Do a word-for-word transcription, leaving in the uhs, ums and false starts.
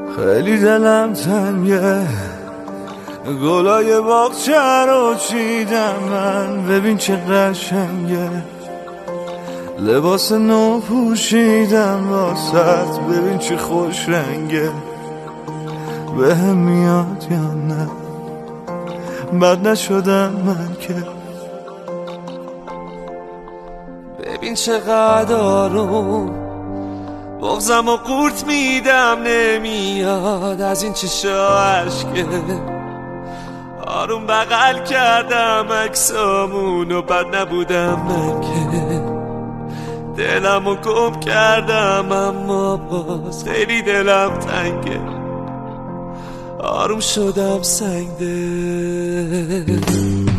خیلی دلم تنگه، گلای باغچه رو چیدم من، ببین چه قشنگه. لباس نو پوشیدم واسط، ببین چه خوش رنگه. به هم میاد یا نه؟ بد نشدم من که. ببین چقدر آروم بغزم و قورت میدم نمیاد از این چشا عشقه. آروم بغل کردم عکسامون و بد نبودم من که. دلم رو گم کردم اما باز خیلی دلم تنگه. آروم شدم سنگ دل.